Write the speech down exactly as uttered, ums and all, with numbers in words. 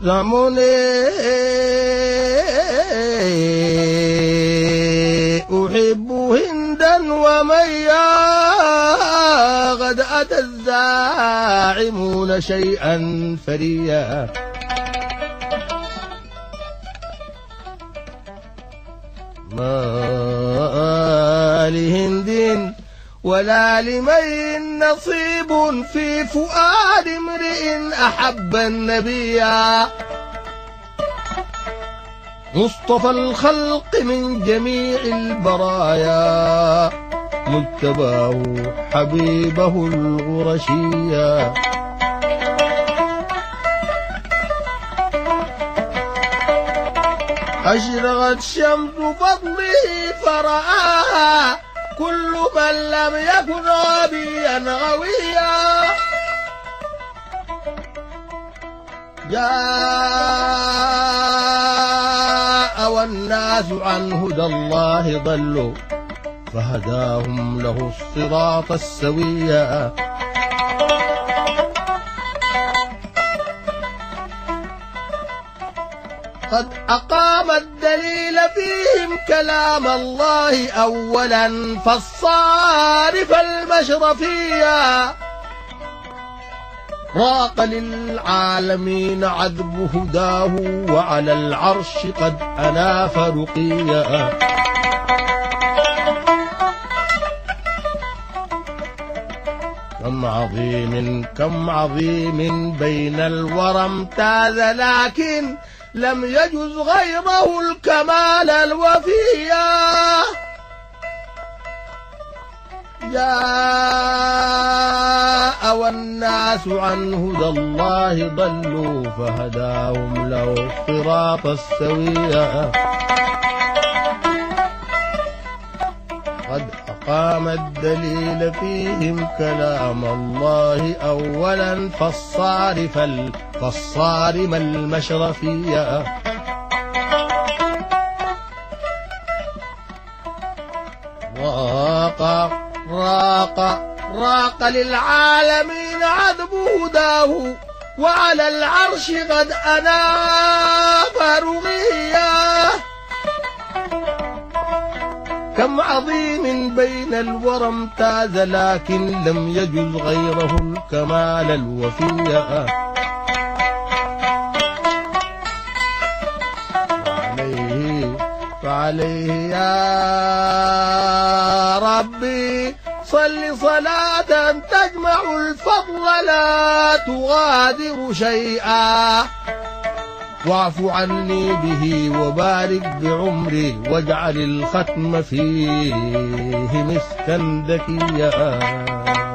زمني أحب هندا وميا قد أتى الزاعمون شيئا فريا ما لهند ولا لمي نصيب في فؤاد امرئ أحب النبي مصطفى الخلق من جميع البرايا مجتباه حبيبه الغرشيا أشرقت شمس فضله فرآها كل من لم يكن غبيا غويا جاء والناس عن هدى الله ضلوا فهداهم له الصراط السويا قد أقام الدليل فيهم كلام الله أولا فالصارف المشرفية راق للعالمين عذب هداه وعلى العرش قد أناف رقيا كم عظيم كم عظيم بين الورى امتاز لكن لم يجز غيره الكمال الوفيا جاء والناس عن هدى الله ضلوا فهداهم له الصراط السويا قد أقام الدليل فيهم كلام الله أولا فالصارف فالصارم المشرفية راق راق راق للعالمين عذب هداه وعلى العرش قد أناف رغيا كم عظيم بين الورى امتاز لكن لم يجز غيره الكمال الوفيا فعليه, فعليه يا ربي صل صلاة تجمع الفضل لا تغادر شيئا واعف عني به وبارك بعمري واجعل الختم فيه مسكا ذكيا